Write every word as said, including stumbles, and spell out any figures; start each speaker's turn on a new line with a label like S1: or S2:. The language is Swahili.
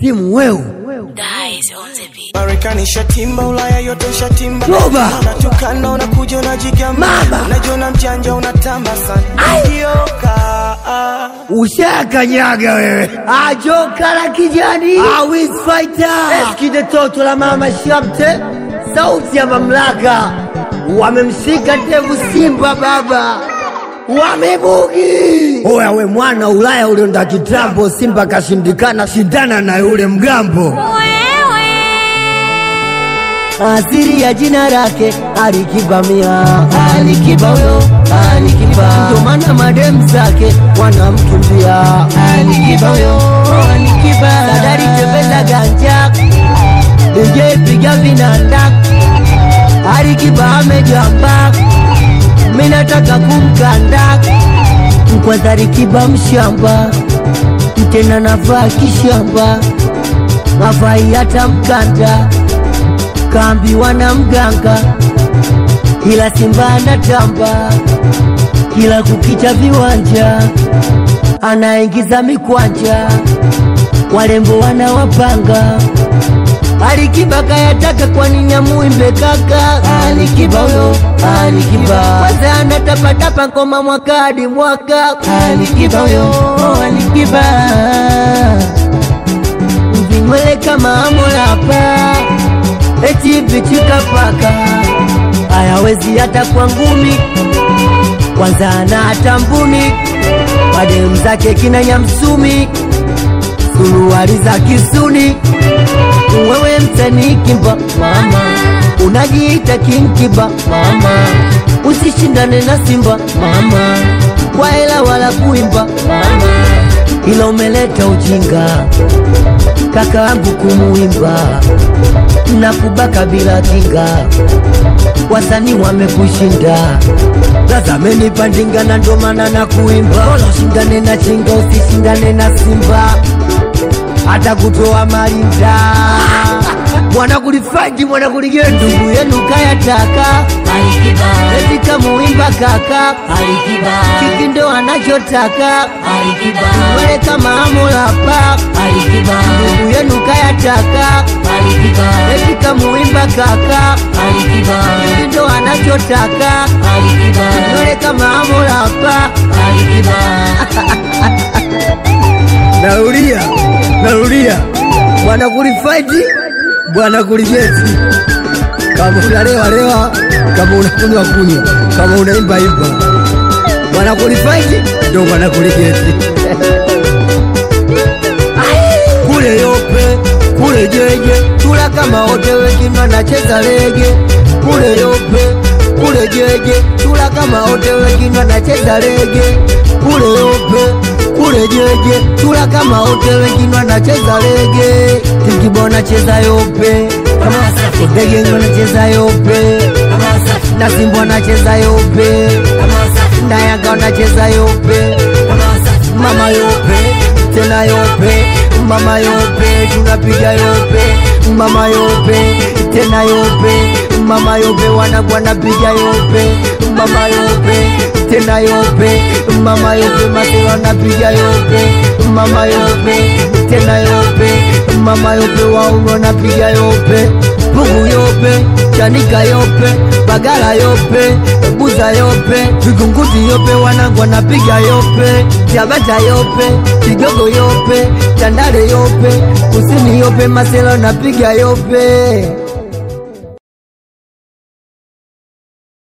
S1: timu wewe.
S2: Marekani shatimba, Ulaya yote shatimba.
S1: Roba
S2: unatukana unakuja unajigamba. Unajiona mjanja unatamba sana. Ayoka
S1: ushakanyaga wewe. Ajoka la kijani. Awis fighter. Eskide toto la mama Shamte. Sauti ya mamlaka. Wamemshika ndevu Simba baba. Wamebugi. Oya we mwana Ulaya ulionda kitambo, Simba kashindikana, shindana na yule mgambo. Asiri ya jina lake Alikiba mia. Alikiba huyo, Alikiba. Ndo maana madem zake wanamkimbia. Alikiba huyo, Alikiba. Sadari tembeza ganja, D J piga vinanda. Alikiba amejamba, mimi nataka kumkanda. Mkwanza Alikiba mshamba, tena navaa kishamba, navai hata mkanda. Kambi wana mganga, ila Simba anatamba, kila kukicha viwanja, anaingiza mikwanja, walembo wana wapanga. Alikiba kayataka kwa nini amuimbe kaka. Alikiba huyo, Alikiba. Kwanza anatapatapa ngoma mwaka hadi mwaka. Alikiba huyo, Alikiba. Mvinywele kama amolapa, eti vichika paka, hayawezi hata kwa ngumi. Kwanza ana atambuni, madem zake kina Nyamsumi, suruali za Kisuni. Wewe mtani Kimba mama, unajiita King Kiba mama, usishindane na Simba mama, kwa hela wala kuimba mama, ila umeleta ujinga kaka wangu kumuimba na kubaka bila kinga. Wasanii wamekushinda, lazameni pandinga na ndo maana na kuimba. Bora ushindane na chinga, usishindane na Simba, hata kutoa malinda. Mwana kulifaji, mwana kuligenda, ndugu yenu kayataka. Alikiba eti kamuimba kaka. Alikiba kiki ndo anachotaka. Alikiba wale kama amolapa. Alikiba ndugu yenu kayataka. Alikiba eti kamuimba kaka. Alikiba kiki ndo anachotaka. Alikiba wale kama amolapa. Alikiba Narudia, narudia. Bwana kulifaiti, bwana kulijeti. Kama unalewa lewa, kama unakunywa kunywa, kama unaimba imba. Bwana kulifaiti, ndo bwana kulijeti. Kule yope, kule jeje, tula kama wote wengine wanacheza lege. Kule yope, kule jeje, tula kama wote wengine wanacheza lege. Kule yope, kule jeje, tula kama wote wengine wanacheza lege. Tikibona cheza yope kama Wasafi, Ndege wanacheza yope kama Wasafi, na Simba wanacheza yope kama Wasafi, na Yanga wanacheza yope kama Wasafi. Mama yope, tena yope, mama yope, tunapiga yope. Mama yope, tena yope, mama yope, wanakuwa napiga yope. Mama yope, tena yope, mama yope, masela wanapiga yope. Mama yope, tena yope, mama yope, waume wanapiga yope. Pugu yope, Chanika yope, Bagala yope, Buza yope, Vigunguti yope, wanangu wanapiga yope. Tabata yope, Kigogo yope, Tandale yope, Kusini yope, masela wanapiga yope.